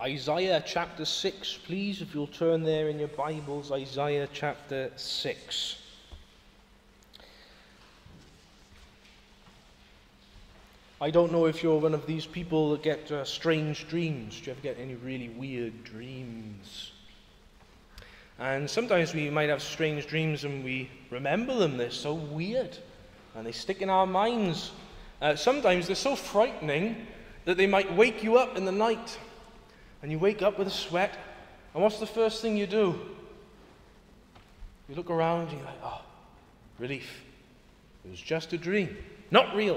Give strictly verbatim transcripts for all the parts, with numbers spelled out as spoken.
Isaiah chapter six, please, if you'll turn there in your Bibles, Isaiah chapter six. I don't know if you're one of these people that get uh, strange dreams. Do you ever get any really weird dreams? And sometimes we might have strange dreams and we remember them. They're so weird and they stick in our minds. Uh, sometimes they're so frightening that they might wake you up in the night. And you wake up with a sweat, and what's the first thing you do? You look around and you're like, oh, relief. It was just a dream, not real.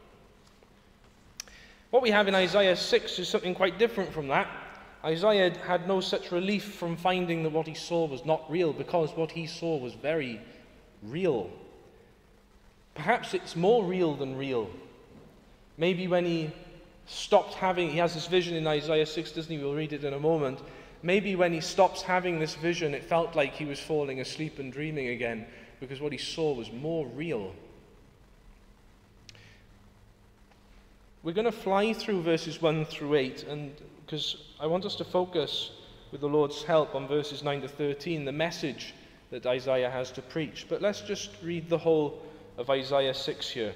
What we have in Isaiah six is something quite different from that. Isaiah had no such relief from finding that what he saw was not real, because what he saw was very real. Perhaps it's more real than real. Maybe when he stopped having, he has this vision in Isaiah six, doesn't he? We'll read it in a moment. Maybe when he stops having this vision, it felt like he was falling asleep and dreaming again, because what he saw was more real. We're going to fly through verses one through eight, and because I want us to focus, with the Lord's help, on verses nine to thirteen, the message that Isaiah has to preach. But let's just read the whole of Isaiah six here.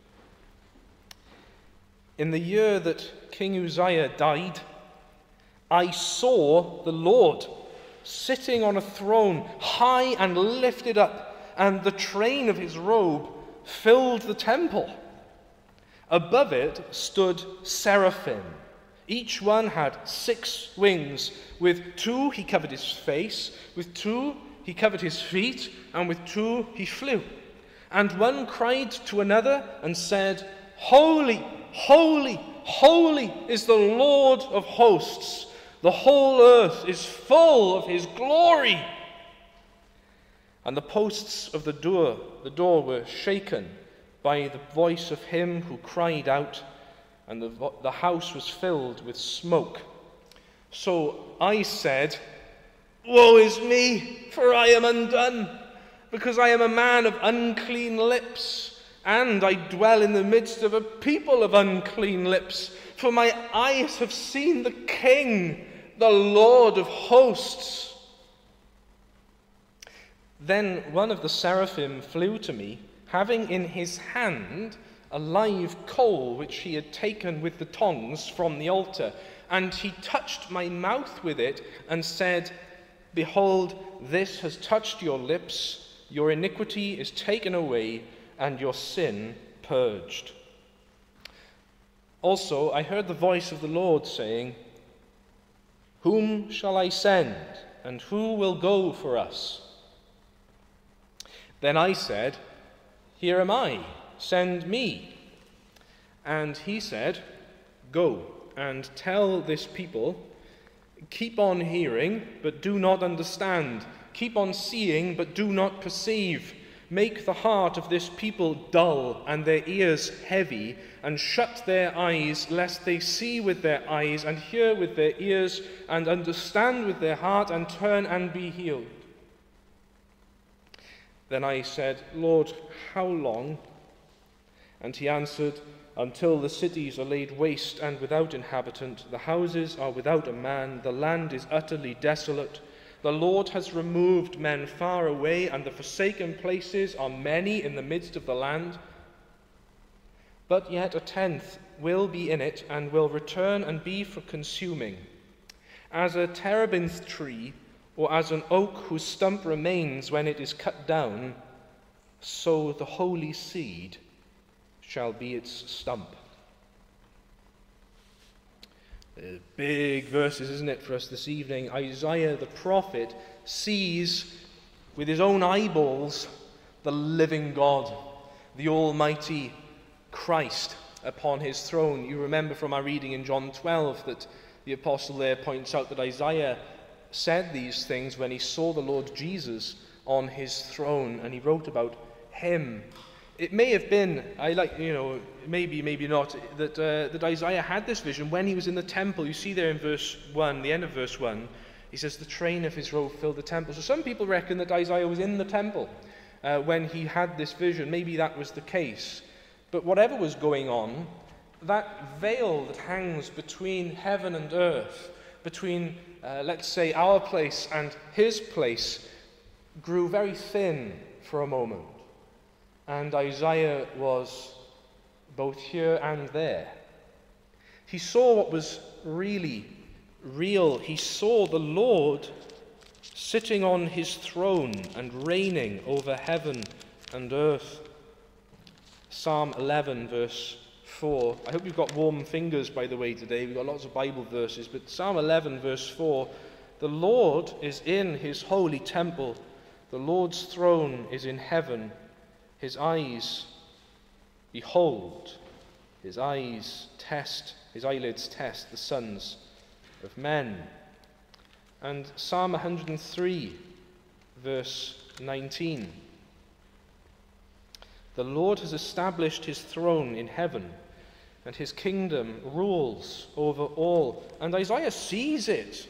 In the year that King Uzziah died, I saw the Lord sitting on a throne, high and lifted up, and the train of his robe filled the temple. Above it stood seraphim. Each one had six wings. With two he covered his face, with two he covered his feet, and with two he flew. And one cried to another and said, Holy, holy, holy is the Lord of hosts. The whole earth is full of his glory. And the posts of the door, the door were shaken by the voice of him who cried out, and the, the house was filled with smoke. So I said, Woe is me, for I am undone, because I am a man of unclean lips, and I dwell in the midst of a people of unclean lips. For my eyes have seen the King, the Lord of hosts. Then one of the seraphim flew to me, having in his hand a live coal which he had taken with the tongs from the altar. And he touched my mouth with it and said, Behold, this has touched your lips. Your iniquity is taken away, and your sin purged. Also, I heard the voice of the Lord saying, Whom shall I send, and who will go for us? Then I said, Here am I, send me. And he said, Go and tell this people, keep on hearing, but do not understand. Keep on seeing, but do not perceive. Make the heart of this people dull and their ears heavy, and shut their eyes, lest they see with their eyes, and hear with their ears, and understand with their heart, and turn and be healed. Then I said, Lord, how long? And he answered, Until the cities are laid waste and without inhabitant, the houses are without a man, the land is utterly desolate. The Lord has removed men far away, and the forsaken places are many in the midst of the land. But yet a tenth will be in it, and will return and be for consuming. As a terebinth tree, or as an oak whose stump remains when it is cut down, so the holy seed shall be its stump. Uh, big verses, isn't it, for us this evening? Isaiah the prophet sees with his own eyeballs the living God, the Almighty Christ upon his throne. You remember from our reading in John twelve that the apostle there points out that Isaiah said these things when he saw the Lord Jesus on his throne, and he wrote about him. It may have been, I like, you know, maybe, maybe not, that, uh, that Isaiah had this vision when he was in the temple. You see there in verse one, the end of verse one, he says, the train of his robe filled the temple. So some people reckon that Isaiah was in the temple uh, when he had this vision. Maybe that was the case. But whatever was going on, that veil that hangs between heaven and earth, between, uh, let's say, our place and his place grew very thin for a moment. And Isaiah was both here and there. He saw what was really real. He saw the Lord sitting on his throne and reigning over heaven and earth. Psalm eleven, verse four. I hope you've got warm fingers, by the way, today. We've got lots of Bible verses, but Psalm eleven, verse four. The Lord is in his holy temple. The Lord's throne is in heaven. His eyes behold. His eyes test, his eyelids test the sons of men. And Psalm one hundred three, verse nineteen. The Lord has established his throne in heaven, and his kingdom rules over all. And Isaiah sees it.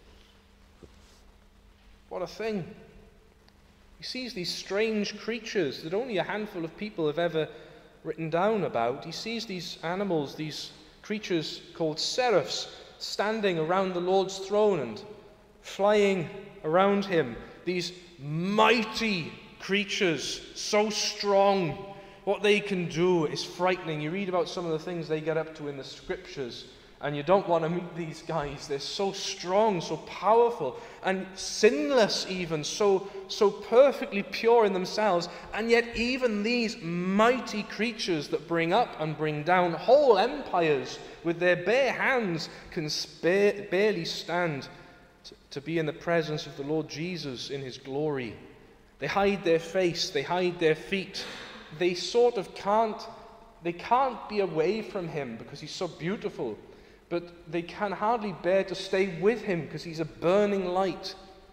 What a thing. He sees these strange creatures that only a handful of people have ever written down about. He sees these animals, these creatures called seraphs, standing around the Lord's throne and flying around him. These mighty creatures, so strong. What they can do is frightening. You read about some of the things they get up to in the scriptures, and you don't want to meet these guys. They're so strong, so powerful, and sinless even, so, so perfectly pure in themselves. And yet even these mighty creatures that bring up and bring down whole empires with their bare hands can spare, barely stand to, to be in the presence of the Lord Jesus in his glory. They hide their face, they hide their feet. They sort of can't, they can't be away from him because he's so beautiful. But they can hardly bear to stay with him because he's a burning light.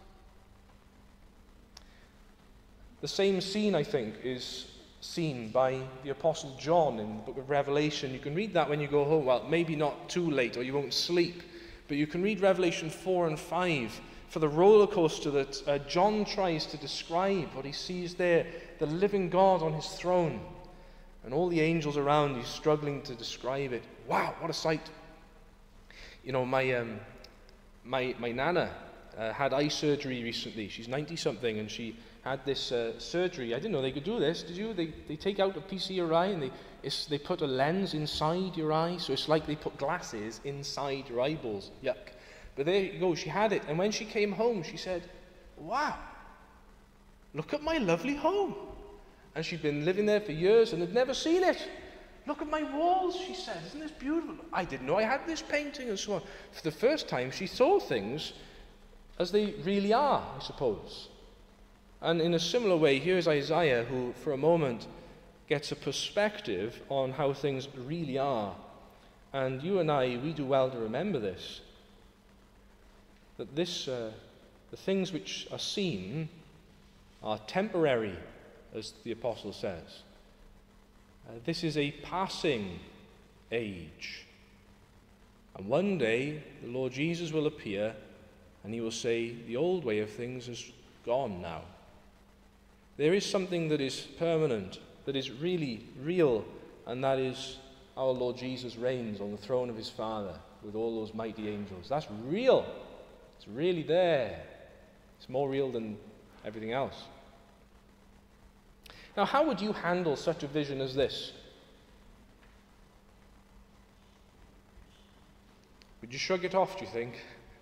The same scene, I think, is seen by the Apostle John in the book of Revelation. You can read that when you go home. Well, maybe not too late or you won't sleep. But you can read Revelation four and five for the roller coaster that uh, John tries to describe, what he sees there, the living God on his throne. And all the angels around, he's struggling to describe it. Wow, what a sight. You know, my um, my my nana uh, had eye surgery recently. She's ninety-something, and she had this uh, surgery. I didn't know they could do this. Did you? They they take out a piece of your eye, and they it's, they put a lens inside your eye, so it's like they put glasses inside your eyeballs. Yuck. But there you go. She had it, and when she came home, she said, "Wow, look at my lovely home." And she'd been living there for years and had never seen it. "Look at my walls," she said. "Isn't this beautiful? I didn't know I had this painting," and so on. For the first time, she saw things as they really are, I suppose. And in a similar way, here's Isaiah, who for a moment gets a perspective on how things really are. And you and I, we do well to remember this. That this, uh, the things which are seen are temporary, as the apostle says. Uh, this is a passing age. And one day, the Lord Jesus will appear, and he will say, the old way of things is gone now. There is something that is permanent, that is really real, and that is our Lord Jesus reigns on the throne of his Father with all those mighty angels. That's real. It's really there. It's more real than everything else. Now, how would you handle such a vision as this? Would you shrug it off, do you think?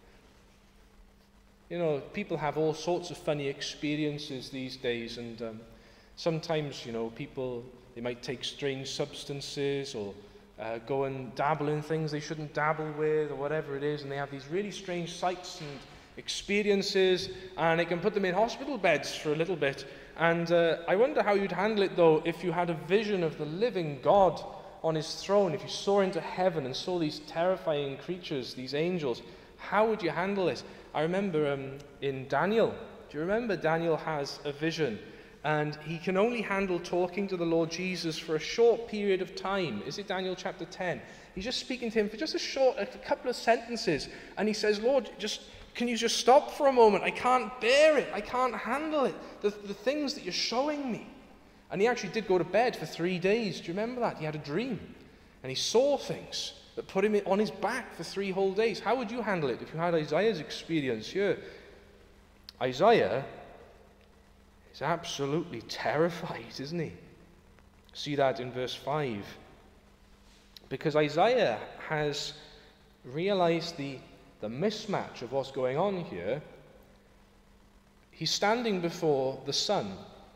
You know, people have all sorts of funny experiences these days, and um, sometimes, you know, people, they might take strange substances or uh, go and dabble in things they shouldn't dabble with or whatever it is, and they have these really strange sights and experiences, and it can put them in hospital beds for a little bit. And uh, I wonder how you'd handle it, though, if you had a vision of the living God on his throne, if you saw into heaven and saw these terrifying creatures, these angels. How would you handle it? I remember um, in Daniel, do you remember Daniel has a vision, and he can only handle talking to the Lord Jesus for a short period of time. Is it Daniel chapter ten? He's just speaking to him for just a short, a couple of sentences, and he says, "Lord, just can you just stop for a moment? I can't bear it. I can't handle it. The, the things that you're showing me." And he actually did go to bed for three days. Do you remember that? He had a dream. And he saw things. that put him on his back for three whole days. How would you handle it if you had Isaiah's experience here? Isaiah is absolutely terrified, isn't he? See that in verse five. Because Isaiah has realized the, the mismatch of what's going on here. He's standing before the Son,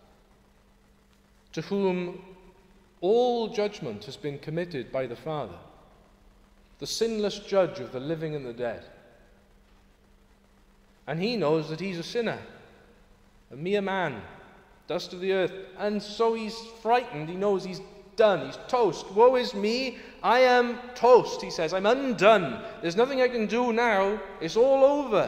to whom all judgment has been committed by the Father, the sinless judge of the living and the dead. And he knows that he's a sinner, a mere man, dust of the earth. And so he's frightened. He knows he's done. He's toast. Woe is me. I am toast, he says. I'm undone. There's nothing I can do now. It's all over.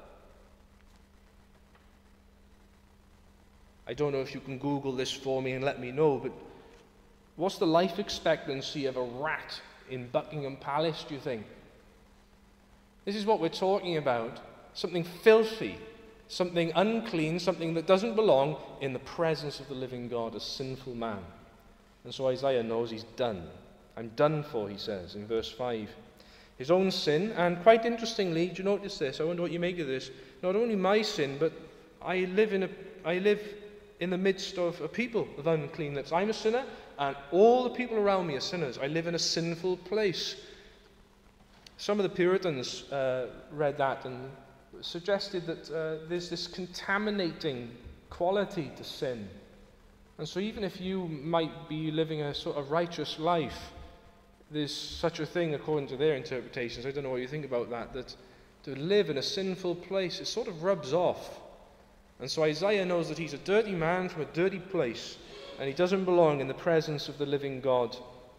I don't know if you can Google this for me and let me know, but what's the life expectancy of a rat in Buckingham Palace, do you think? This is what we're talking about. Something filthy, something unclean, something that doesn't belong in the presence of the living God, a sinful man. And so Isaiah knows he's done. I'm done for, he says in verse five. His own sin, and quite interestingly, do you notice this? I wonder what you make of this. Not only my sin, but I live in a, I live in the midst of a people of unclean lips. I'm a sinner, and all the people around me are sinners. I live in a sinful place. Some of the Puritans uh, read that and suggested that uh, there's this contaminating quality to sin. And so even if you might be living a sort of righteous life, there's such a thing, according to their interpretations, I don't know what you think about that, that to live in a sinful place, it sort of rubs off. And so Isaiah knows that he's a dirty man from a dirty place, and he doesn't belong in the presence of the living God.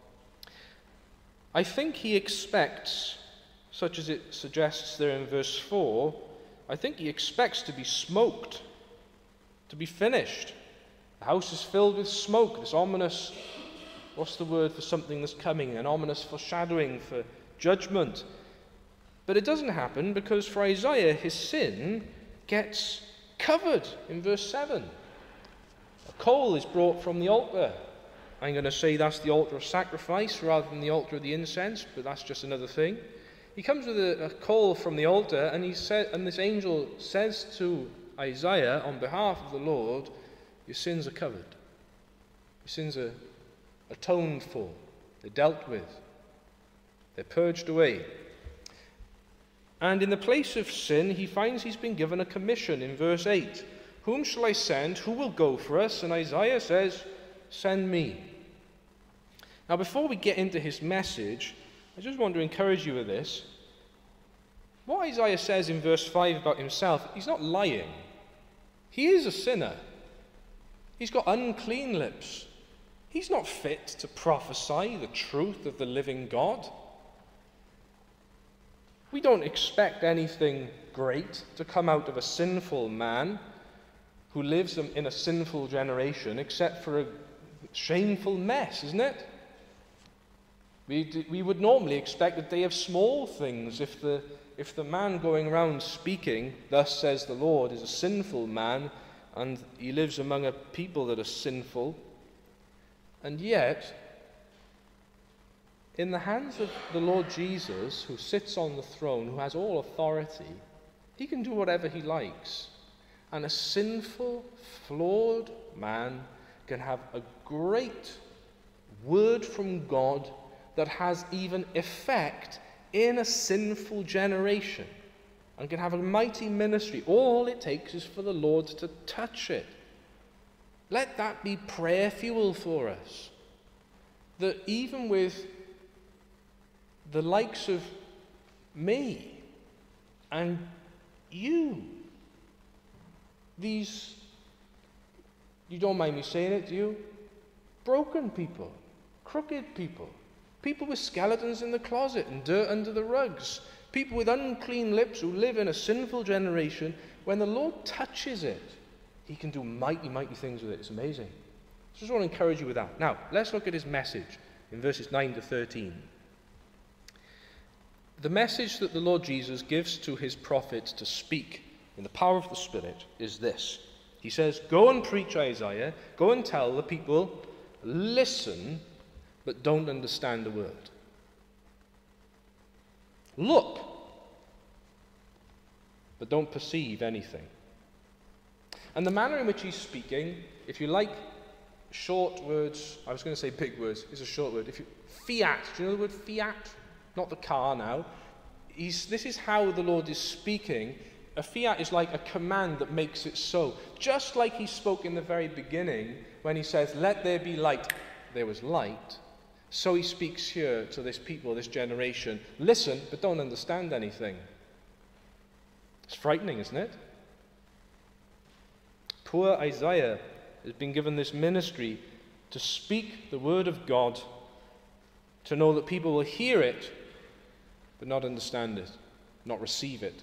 I think he expects, such as it suggests there in verse four, I think he expects to be smoked, to be finished. The house is filled with smoke, this ominous, what's the word for something that's coming, an ominous foreshadowing for judgment. But it doesn't happen, because for Isaiah, his sin gets covered in verse seven. A coal is brought from the altar. I'm going to say that's the altar of sacrifice rather than the altar of the incense, but that's just another thing. He comes with a, a coal from the altar, and he said, and this angel says to Isaiah on behalf of the Lord, your sins are covered. Your sins are atoned for. They're dealt with. They're purged away. And in the place of sin, he finds he's been given a commission in verse eight. Whom shall I send? Who will go for us? And Isaiah says, send me. Now, before we get into his message, I just want to encourage you with this. What Isaiah says in verse five about himself, he's not lying. He is a sinner. He's got unclean lips. He's not fit to prophesy the truth of the living God. We don't expect anything great to come out of a sinful man who lives in a sinful generation, except for a shameful mess, isn't it? We, we would normally expect a day of small things. If the, if the man going around speaking, thus says the Lord, is a sinful man, and he lives among a people that are sinful, and yet, in the hands of the Lord Jesus, who sits on the throne, who has all authority, he can do whatever he likes. And a sinful, flawed man can have a great word from God that has even effect in a sinful generation, and can have a mighty ministry. All it takes is for the Lord to touch it. Let that be prayer fuel for us. That even with the likes of me and you, these, you don't mind me saying it, do you? Broken people, crooked people, people with skeletons in the closet and dirt under the rugs, people with unclean lips who live in a sinful generation, when the Lord touches it, he can do mighty, mighty things with it. It's amazing. I just want to encourage you with that. Now, let's look at his message in verses nine to thirteen. The message that the Lord Jesus gives to his prophets to speak in the power of the Spirit is this. He says, go and preach, Isaiah, go and tell the people, listen, but don't understand the word. Look, but don't perceive anything. And the manner in which he's speaking, if you like short words, I was going to say big words, it's a short word. If you, fiat, do you know the word fiat? Not the car now. He's, this is how the Lord is speaking. A fiat is like a command that makes it so. Just like he spoke in the very beginning when he says, let there be light, there was light. So he speaks here to this people, this generation. Listen, but don't understand anything. It's frightening, isn't it? Poor Isaiah has been given this ministry to speak the word of God, to know that people will hear it, but not understand it, not receive it.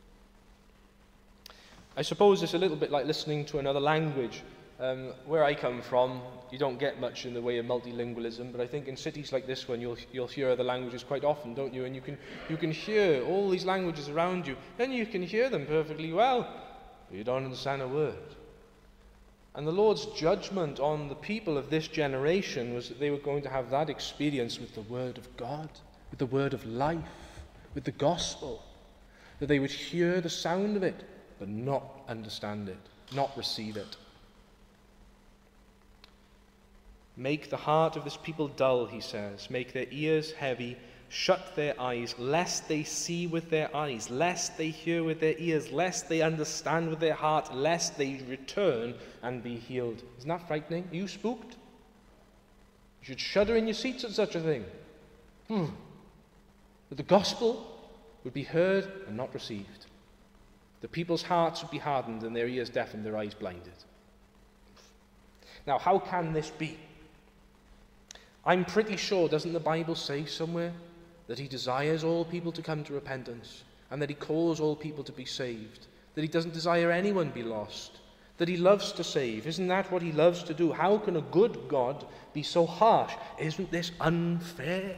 I suppose it's a little bit like listening to another language. Um, where I come from, you don't get much in the way of multilingualism, but I think in cities like this one, you'll you'll hear other languages quite often, don't you? And you can you can hear all these languages around you, and you can hear them perfectly well, but you don't understand a word. And the Lord's judgment on the people of this generation was that they were going to have that experience with the Word of God, with the Word of life, with the gospel, that they would hear the sound of it, but not understand it, not receive it. Make the heart of this people dull, he says. Make their ears heavy. Shut their eyes, lest they see with their eyes, lest they hear with their ears, lest they understand with their heart, lest they return and be healed. Isn't that frightening? Are you spooked? You should shudder in your seats at such a thing. Hmm. That the gospel would be heard and not received. The people's hearts would be hardened and their ears deafened, their eyes blinded. Now, how can this be? I'm pretty sure, doesn't the Bible say somewhere that he desires all people to come to repentance and that he calls all people to be saved, that he doesn't desire anyone be lost, that he loves to save? Isn't that what he loves to do? How can a good God be so harsh? Isn't this unfair?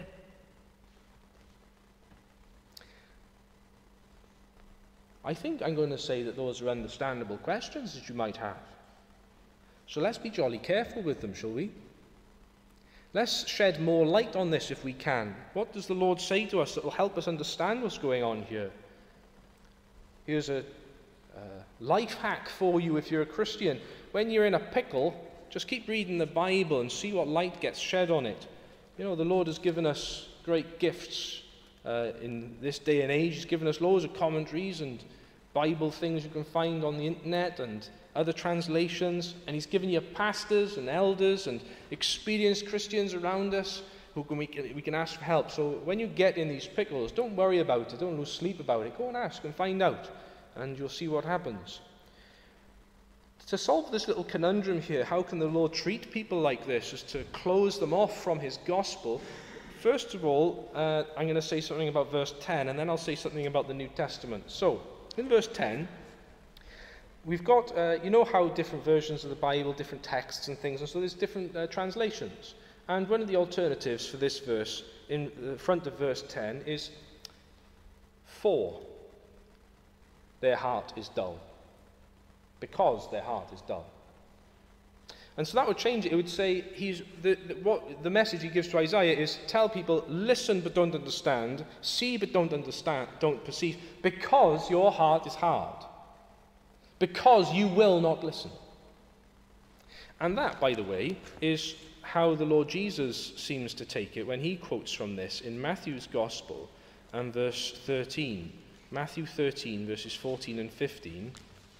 I think I'm going to say that those are understandable questions that you might have. So let's be jolly careful with them, shall we? Let's shed more light on this if we can. What does the Lord say to us that will help us understand what's going on here? Here's a uh, life hack for you if you're a Christian. When you're in a pickle, just keep reading the Bible and see what light gets shed on it. You know, the Lord has given us great gifts uh, in this day and age. He's given us loads of commentaries and Bible things you can find on the internet and other translations, and he's given you pastors and elders and experienced Christians around us who can, we, can, we can ask for help. So when you get in these pickles, don't worry about it, don't lose sleep about it. Go and ask and find out, and you'll see what happens. To solve this little conundrum here, how can the Lord treat people like this, as to close them off from his gospel? First of all, uh, I'm going to say something about verse ten, and then I'll say something about the New Testament. So, in verse ten, we've got, uh, you know how different versions of the Bible, different texts and things, and so there's different uh, translations. And one of the alternatives for this verse, in the front of verse ten, is for their heart is dull. Because their heart is dull. And so that would change it. It would say, he's the, the, what the message he gives to Isaiah is, tell people, listen but don't understand, see but don't understand, don't perceive, because your heart is hard. Because you will not listen. And that, by the way, is how the Lord Jesus seems to take it when he quotes from this in Matthew's Gospel and verse thirteen. Matthew thirteen, verses fourteen and fifteen.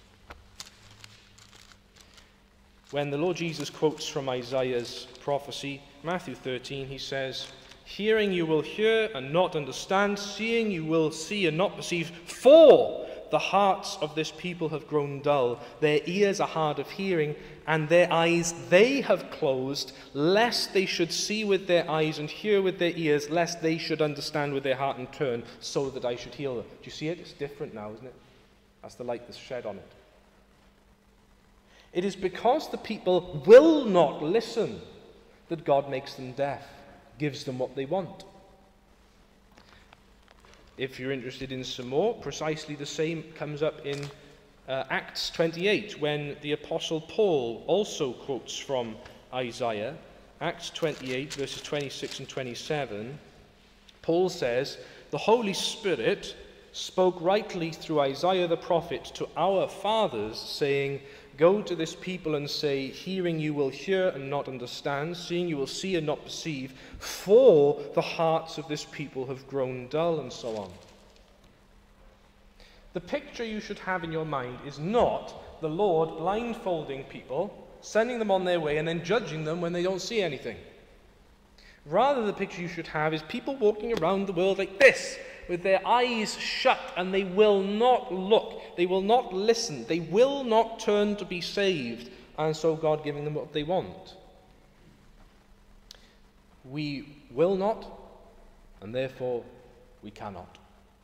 When the Lord Jesus quotes from Isaiah's prophecy, Matthew thirteen, he says, hearing you will hear and not understand, seeing you will see and not perceive, for the hearts of this people have grown dull, their ears are hard of hearing, and their eyes they have closed, lest they should see with their eyes and hear with their ears, lest they should understand with their heart and turn, so that I should heal them. Do you see it? It's different now, isn't it? That's the light that's shed on it. It is because the people will not listen that God makes them deaf, gives them what they want. If you're interested in some more, precisely the same comes up in uh, Acts twenty-eight, when the Apostle Paul also quotes from Isaiah. Acts twenty-eight, verses twenty-six and twenty-seven. Paul says, the Holy Spirit spoke rightly through Isaiah the prophet to our fathers, saying, "Go to this people and say, hearing you will hear and not understand, seeing you will see and not perceive, for the hearts of this people have grown dull," and so on. The picture you should have in your mind is not the Lord blindfolding people, sending them on their way, and then judging them when they don't see anything. Rather, the picture you should have is people walking around the world like this, with their eyes shut, and they will not look, they will not listen, they will not turn to be saved, and so God giving them what they want. We will not, and therefore we cannot.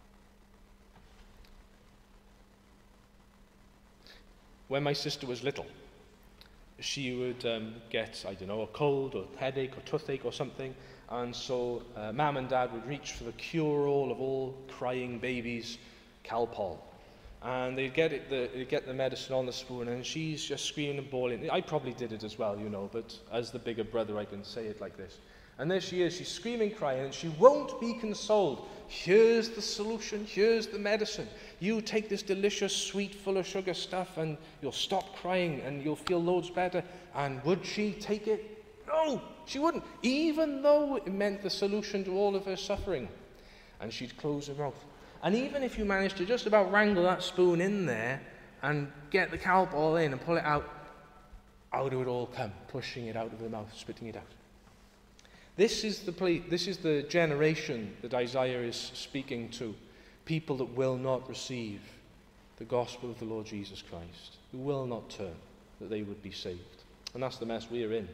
When my sister was little, she would um, get, I don't know, a cold or headache or toothache or something, and so uh, Mum and Dad would reach for the cure-all of all crying babies, Calpol. And they'd get, it, the, they'd get the medicine on the spoon, and she's just screaming and bawling. I probably did it as well, you know, but as the bigger brother I can say it like this. And there she is, she's screaming, crying, and she won't be consoled. Here's the solution, here's the medicine. You take this delicious, sweet, full of sugar stuff, and you'll stop crying, and you'll feel loads better. And would she take it? No, she wouldn't, even though it meant the solution to all of her suffering. And she'd close her mouth. And even if you managed to just about wrangle that spoon in there, and get the Calpol in and pull it out, out it would all come, pushing it out of her mouth, spitting it out. This is the ple- this is the generation that Isaiah is speaking to, people that will not receive the gospel of the Lord Jesus Christ, who will not turn, that they would be saved. And that's the mess we're in.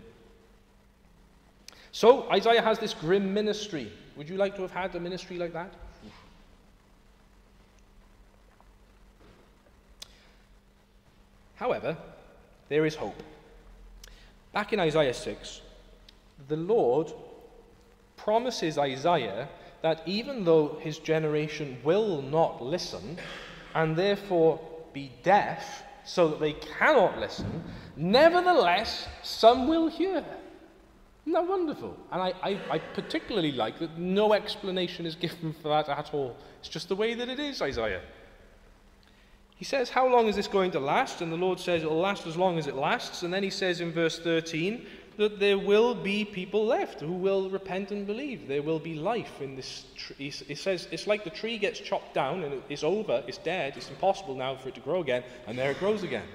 So Isaiah has this grim ministry. Would you like to have had a ministry like that? However, there is hope. Back in Isaiah six, the Lord promises Isaiah that even though his generation will not listen, and therefore be deaf so that they cannot listen, nevertheless some will hear. Isn't that wonderful? And I, I, I particularly like that no explanation is given for that at all. It's just the way that it is, Isaiah. He says, how long is this going to last? And the Lord says it will last as long as it lasts. And then he says in verse thirteen that there will be people left who will repent and believe. There will be life in this tree. He says it's like the tree gets chopped down and it's over, it's dead, it's impossible now for it to grow again, and there it grows again.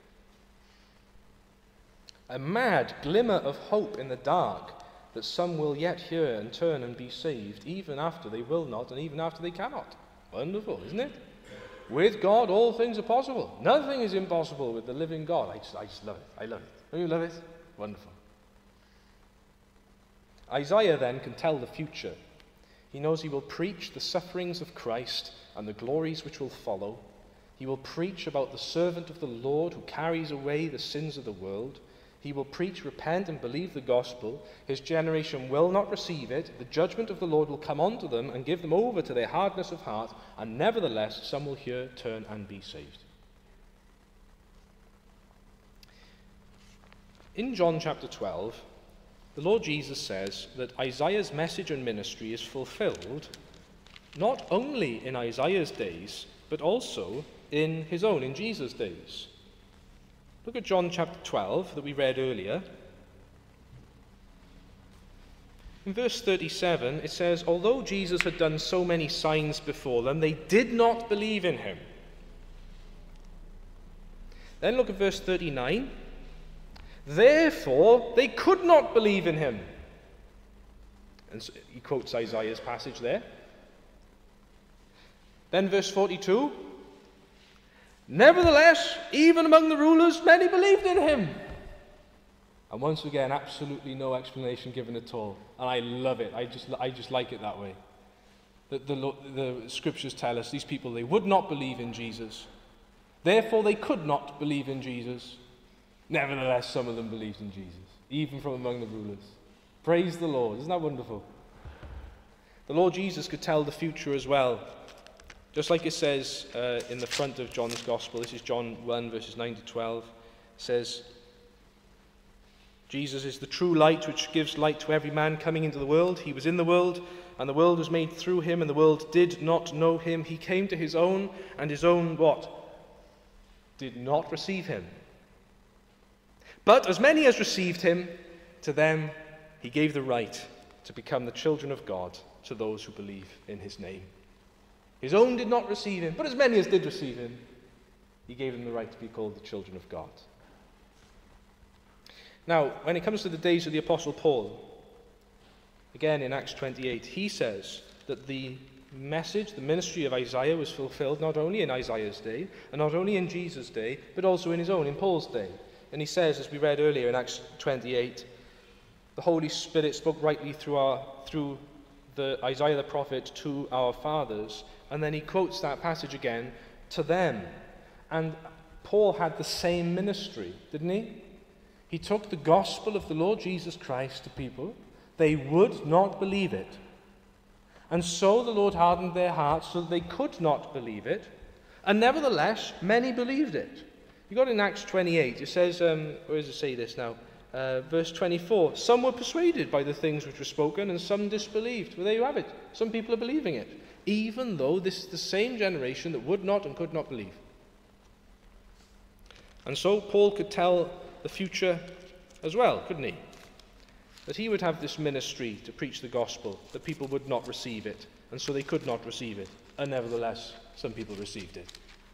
A mad glimmer of hope in the dark that some will yet hear and turn and be saved, even after they will not and even after they cannot. Wonderful, isn't it? With God, all things are possible. Nothing is impossible with the living God. I just, I just love it. I love it. Don't you love it? Wonderful. Isaiah then can tell the future. He knows he will preach the sufferings of Christ and the glories which will follow. He will preach about the servant of the Lord who carries away the sins of the world. He will preach, repent, and believe the gospel. His generation will not receive it. The judgment of the Lord will come onto them and give them over to their hardness of heart, and nevertheless some will hear, turn, and be saved. In John chapter twelve, the Lord Jesus says that Isaiah's message and ministry is fulfilled not only in Isaiah's days, but also in his own, in Jesus' days. Look at John chapter twelve that we read earlier. In verse thirty-seven, it says, although Jesus had done so many signs before them, they did not believe in him. Then look at verse thirty-nine. Therefore, they could not believe in him. And so he quotes Isaiah's passage there. Then verse forty-two. Nevertheless, even among the rulers, many believed in him. And once again, absolutely no explanation given at all. And I love it. I just, I just like it that way. The, the, the scriptures tell us these people, they would not believe in Jesus. Therefore, they could not believe in Jesus. Nevertheless, some of them believed in Jesus, even from among the rulers. Praise the Lord. Isn't that wonderful? The Lord Jesus could tell the future as well. Just like it says uh, in the front of John's Gospel, this is John one, verses nine to twelve, it says, Jesus is the true light which gives light to every man coming into the world. He was in the world, and the world was made through him, and the world did not know him. He came to his own, and his own what? Did not receive him. But as many as received him, to them he gave the right to become the children of God, to those who believe in his name. His own did not receive him, but as many as did receive him, he gave them the right to be called the children of God. Now, when it comes to the days of the Apostle Paul, again in Acts twenty-eight, he says that the message, the ministry of Isaiah was fulfilled not only in Isaiah's day, and not only in Jesus' day, but also in his own, in Paul's day. And he says, as we read earlier in Acts twenty-eight, the Holy Spirit spoke rightly through, our, through the Isaiah the prophet to our fathers. And then he quotes that passage again, to them. And Paul had the same ministry, didn't he? He took the gospel of the Lord Jesus Christ to people. They would not believe it. And so the Lord hardened their hearts so that they could not believe it. And nevertheless, many believed it. You got in Acts twenty-eight, it says, um, where does it say this now? Uh, verse twenty-four, some were persuaded by the things which were spoken, and some disbelieved. Well, there you have it. Some people are believing it, even though this is the same generation that would not and could not believe. And so Paul could tell the future as well, couldn't he? That he would have this ministry to preach the gospel, that people would not receive it, and so they could not receive it. And nevertheless, some people received it.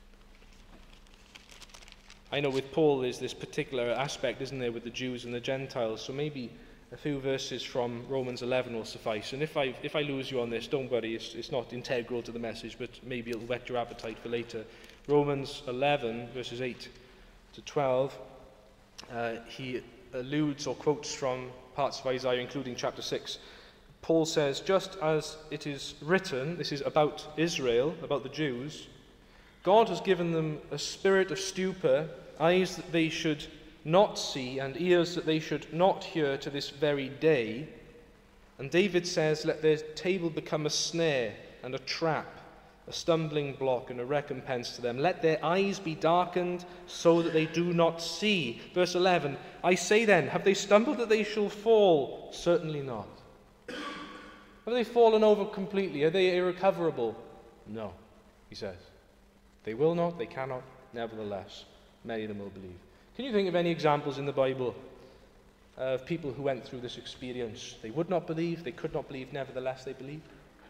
I know with Paul there's this particular aspect, isn't there, with the Jews and the Gentiles, so maybe a few verses from Romans eleven will suffice. And if I if I lose you on this, don't worry, it's, it's not integral to the message, but maybe it'll whet your appetite for later. Romans eleven, verses eight to twelve, uh, he alludes or quotes from parts of Isaiah, including chapter six. Paul says, just as it is written, this is about Israel, about the Jews, God has given them a spirit of stupor, eyes that they should not see, and ears that they should not hear to this very day. And David says, let their table become a snare and a trap, a stumbling block and a recompense to them. Let their eyes be darkened so that they do not see. Verse eleven, I say then, have they stumbled that they shall fall? Certainly not. Have they fallen over completely? Are they irrecoverable? No, he says. They will not, they cannot, nevertheless, many of them will believe. Can you think of any examples in the Bible of people who went through this experience? They would not believe, they could not believe, nevertheless they believed.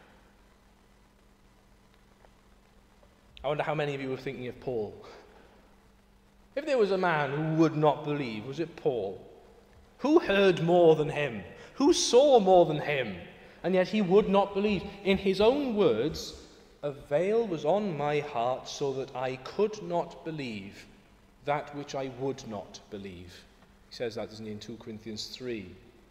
I wonder how many of you were thinking of Paul. If there was a man who would not believe, was it Paul? Who heard more than him? Who saw more than him? And yet he would not believe. In his own words, a veil was on my heart so that I could not believe that which I would not believe. He says that, doesn't he, in two Corinthians three.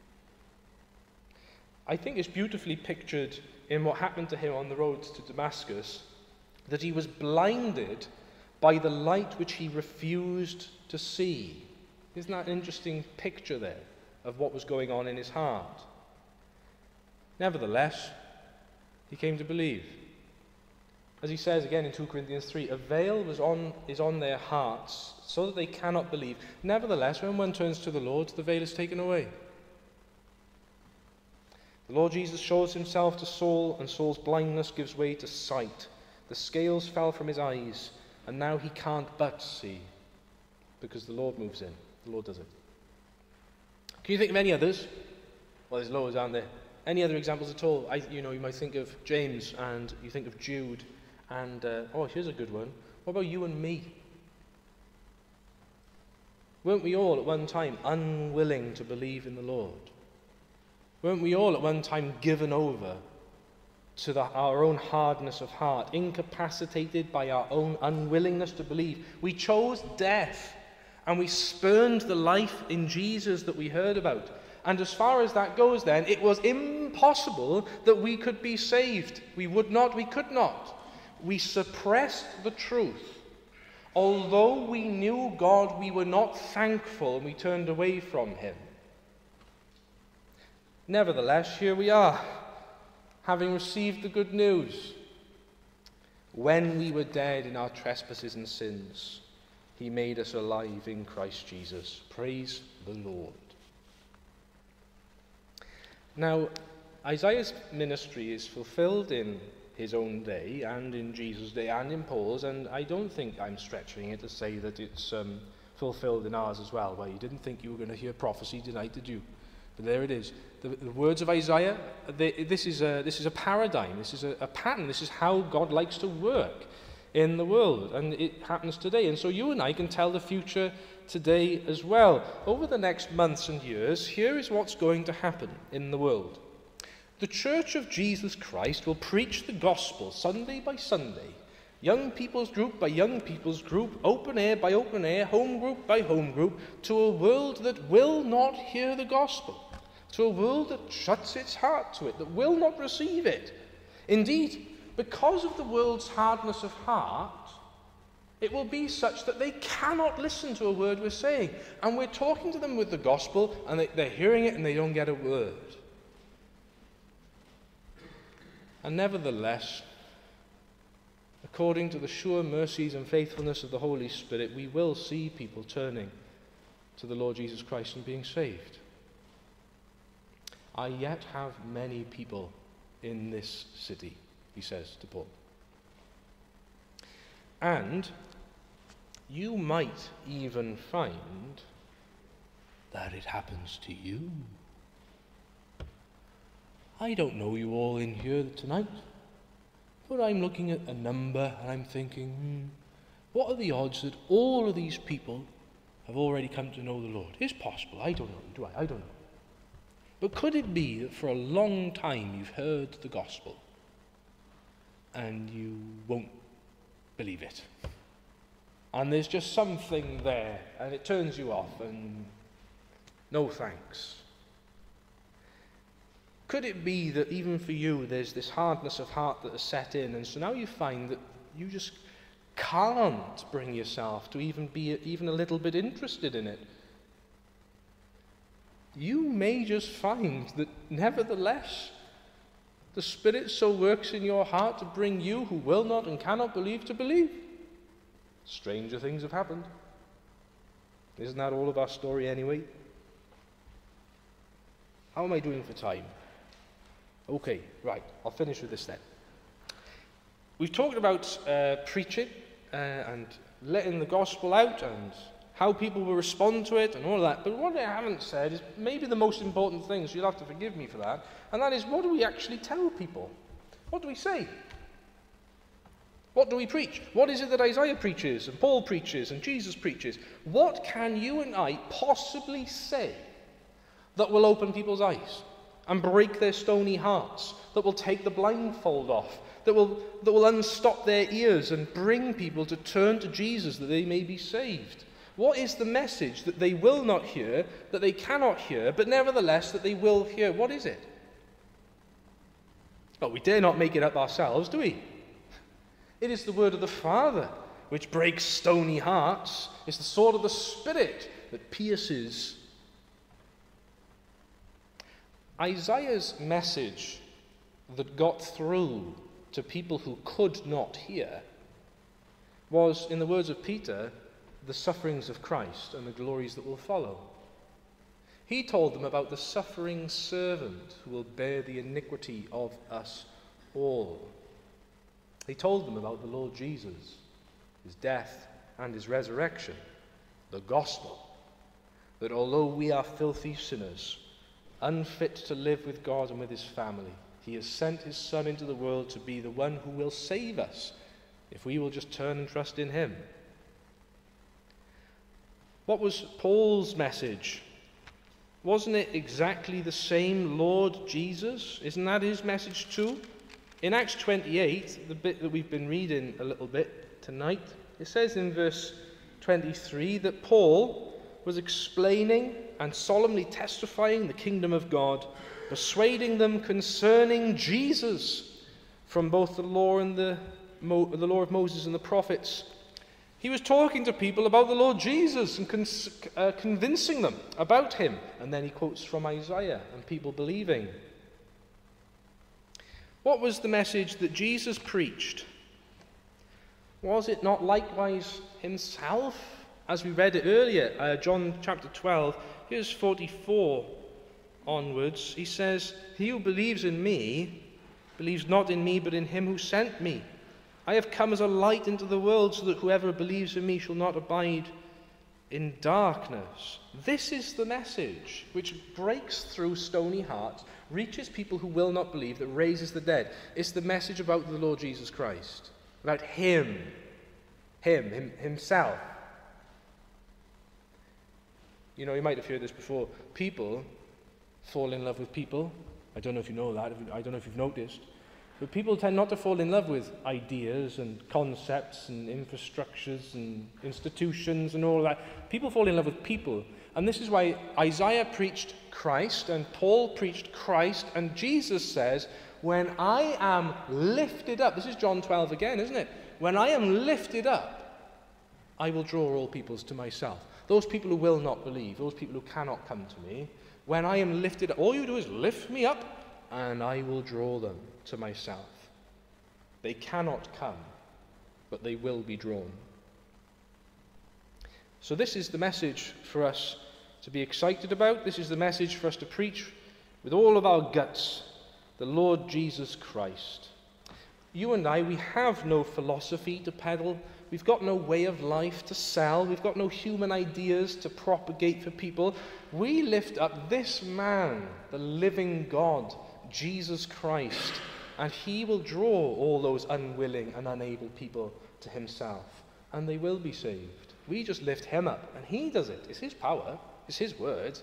I think it's beautifully pictured in what happened to him on the road to Damascus, that he was blinded by the light which he refused to see. Isn't that an interesting picture there of what was going on in his heart? Nevertheless, he came to believe. As he says again in two Corinthians three, a veil was on, is on their hearts so that they cannot believe. Nevertheless, when one turns to the Lord, the veil is taken away. The Lord Jesus shows himself to Saul, and Saul's blindness gives way to sight. The scales fell from his eyes, and now he can't but see, because the Lord moves in. The Lord does it. Can you think of any others? Well, there's loads, aren't there? Any other examples at all? I, you know, you might think of James, and you think of Jude, and, uh, oh, here's a good one. What about you and me? Weren't we all at one time unwilling to believe in the Lord? Weren't we all at one time given over to the, our own hardness of heart, incapacitated by our own unwillingness to believe? We chose death, and we spurned the life in Jesus that we heard about. And as far as that goes then, it was impossible that we could be saved. We would not, we could not. We suppressed the truth. Although we knew God, we were not thankful, and we turned away from him. Nevertheless, here we are, having received the good news. When we were dead in our trespasses and sins, he made us alive in Christ Jesus. Praise the Lord. Now, Isaiah's ministry is fulfilled in his own day and in Jesus' day and in Paul's, and I don't think I'm stretching it to say that it's um, fulfilled in ours as well. Well, you didn't think you were going to hear prophecy tonight, did you? But there it is. The, the words of Isaiah, they, this, is a, this is a paradigm, this is a, a pattern, this is how God likes to work in the world, and it happens today. And so you and I can tell the future today as well. Over the next months and years, here is what's going to happen in the world. The Church of Jesus Christ will preach the gospel Sunday by Sunday, young people's group by young people's group, open air by open air, home group by home group, to a world that will not hear the gospel, to a world that shuts its heart to it, that will not receive it. Indeed, because of the world's hardness of heart, it will be such that they cannot listen to a word we're saying. And we're talking to them with the gospel, and they, they're hearing it and they don't get a word. And nevertheless, according to the sure mercies and faithfulness of the Holy Spirit, we will see people turning to the Lord Jesus Christ and being saved. I yet have many people in this city, he says to Paul. And you might even find that it happens to you. I don't know you all in here tonight, but I'm looking at a number and I'm thinking, hmm, what are the odds that all of these people have already come to know the Lord? It's possible. I don't know. Do I? I don't know. But could it be that for a long time you've heard the gospel and you won't believe it? And there's just something there and it turns you off and no thanks. Could it be that even for you there's this hardness of heart that has set in, and so now you find that you just can't bring yourself to even be even a little bit interested in it? You may just find that nevertheless the Spirit so works in your heart to bring you who will not and cannot believe to believe. Stranger things have happened. Isn't that all of our story anyway? How am I doing for time? Okay, right, I'll finish with this then. We've talked about uh, preaching uh, and letting the gospel out and how people will respond to it and all that. But what I haven't said is maybe the most important thing, so you'll have to forgive me for that, and that is, what do we actually tell people? What do we say? What do we preach? What is it that Isaiah preaches and Paul preaches and Jesus preaches? What can you and I possibly say that will open people's eyes and break their stony hearts, that will take the blindfold off, that will, that will unstop their ears and bring people to turn to Jesus that they may be saved? What is the message that they will not hear, that they cannot hear, but nevertheless that they will hear? What is it? Well, we dare not make it up ourselves, do we? It is the word of the Father which breaks stony hearts. It's the sword of the Spirit that pierces. Isaiah's message that got through to people who could not hear was, in the words of Peter, the sufferings of Christ and the glories that will follow. He told them about the suffering servant who will bear the iniquity of us all. He told them about the Lord Jesus, his death and his resurrection, the gospel, that although we are filthy sinners, unfit to live with God and with his family, he has sent his Son into the world to be the one who will save us if we will just turn and trust in him. What was Paul's message? Wasn't it exactly the same Lord Jesus? Isn't that his message too? In Acts twenty-eight, the bit that we've been reading a little bit tonight, it says in verse twenty-three that Paul was explaining and solemnly testifying the kingdom of God, persuading them concerning Jesus from both the law and the, Mo- the law of Moses and the prophets. He was talking to people about the Lord Jesus and con- uh, convincing them about him. And then he quotes from Isaiah and people believing. What was the message that Jesus preached? Was it not likewise himself? As we read it earlier, uh, John chapter twelve, here's forty-four. onwards, he says, "He who believes in me believes not in me, but in him who sent me. I have come as a light into the world, so that whoever believes in me shall not abide in darkness." This is the message which breaks through stony hearts, reaches people who will not believe, that raises the dead. It's the message about the Lord Jesus Christ, about him, him, him himself. You know, you might have heard this before. People fall in love with people. I don't know if you know that. I don't know if you've noticed. But people tend not to fall in love with ideas and concepts and infrastructures and institutions and all that. People fall in love with people. And this is why Isaiah preached Christ and Paul preached Christ. And Jesus says, when I am lifted up, this is John twelve again, isn't it? When I am lifted up, I will draw all peoples to myself. Those people who will not believe, those people who cannot come to me, when I am lifted up, all you do is lift me up and I will draw them to myself. They cannot come, but they will be drawn. So this is the message for us to be excited about. This is the message for us to preach with all of our guts, the Lord Jesus Christ. You and I, we have no philosophy to peddle. We've got no way of life to sell. We've got no human ideas to propagate for people. We lift up this man, the living God, Jesus Christ, and he will draw all those unwilling and unable people to himself, and they will be saved. We just lift him up, and he does it. It's his power. It's his word.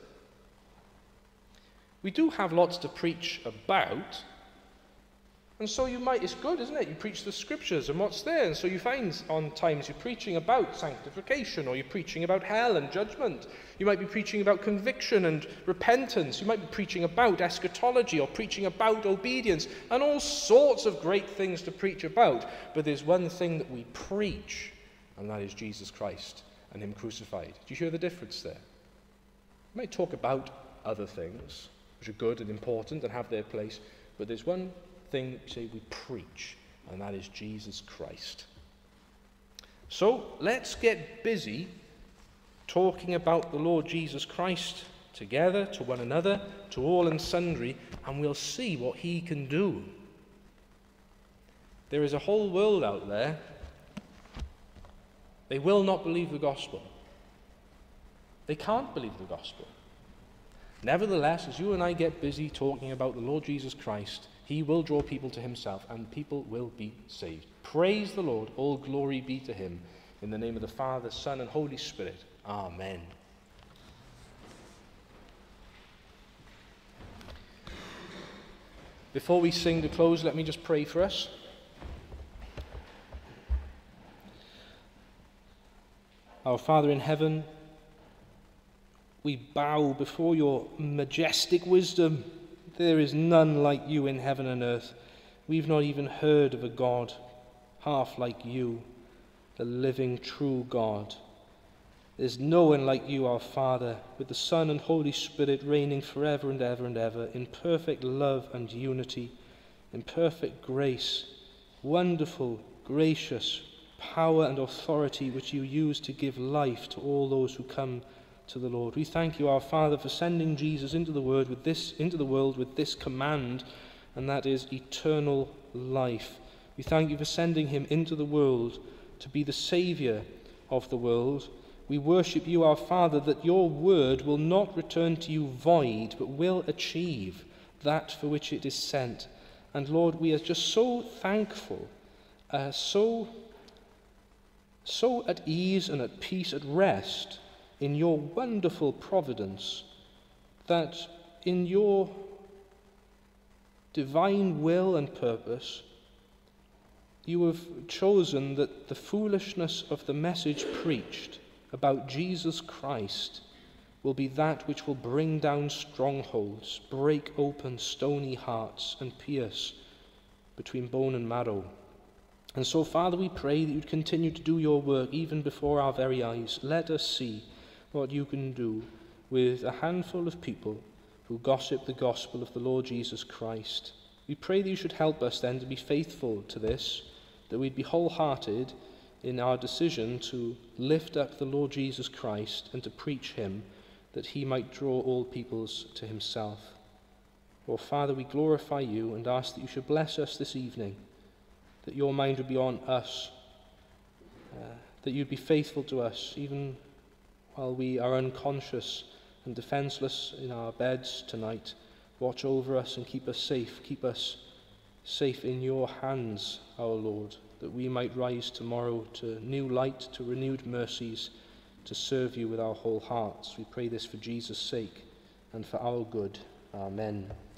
We do have lots to preach about, and so you might, it's good, isn't it? You preach the scriptures and what's there, and so you find on times you're preaching about sanctification, or you're preaching about hell and judgment. You might be preaching about conviction and repentance. You might be preaching about eschatology, or preaching about obedience, and all sorts of great things to preach about. But there's one thing that we preach, and that is Jesus Christ and him crucified. Do you hear the difference there? We might talk about other things, which are good and important and have their place, but there's one thing say we preach, and that is Jesus Christ. So let's get busy talking about the Lord Jesus Christ together, to one another, to all and sundry, and we'll see what he can do. There is a whole world out there. They will not believe the gospel. They can't believe the gospel. Nevertheless, as you and I get busy talking about the Lord Jesus Christ, he will draw people to himself, and people will be saved. Praise the Lord. All glory be to him. In the name of the Father, Son, and Holy Spirit. Amen. Before we sing to close, let me just pray for us. Our Father in heaven, we bow before your majestic wisdom. There is none like you in heaven and earth. We've not even heard of a God half like you, the living, true God. There's no one like you, our Father, with the Son and Holy Spirit reigning forever and ever and ever, in perfect love and unity, in perfect grace, wonderful, gracious power and authority which you use to give life to all those who come to the Lord. We thank you, our Father, for sending Jesus into the world with this into the world with this command, and that is eternal life. We thank you for sending him into the world to be the Saviour of the world. We worship you, our Father, that your word will not return to you void, but will achieve that for which it is sent. And Lord, we are just so thankful, uh, so, so at ease and at peace, at rest, in your wonderful providence, that in your divine will and purpose, you have chosen that the foolishness of the message preached about Jesus Christ will be that which will bring down strongholds, break open stony hearts, and pierce between bone and marrow. And so, Father, we pray that you'd continue to do your work even before our very eyes. Let us see what you can do with a handful of people who gossip the gospel of the Lord Jesus Christ. We pray that you should help us then to be faithful to this, that we'd be wholehearted in our decision to lift up the Lord Jesus Christ and to preach him, that he might draw all peoples to himself. Oh, Father, we glorify you and ask that you should bless us this evening, that your mind would be on us, uh, that you'd be faithful to us, even while we are unconscious and defenseless in our beds tonight. Watch over us and keep us safe. Keep us safe in your hands, our Lord, that we might rise tomorrow to new light, to renewed mercies, to serve you with our whole hearts. We pray this for Jesus' sake and for our good. Amen.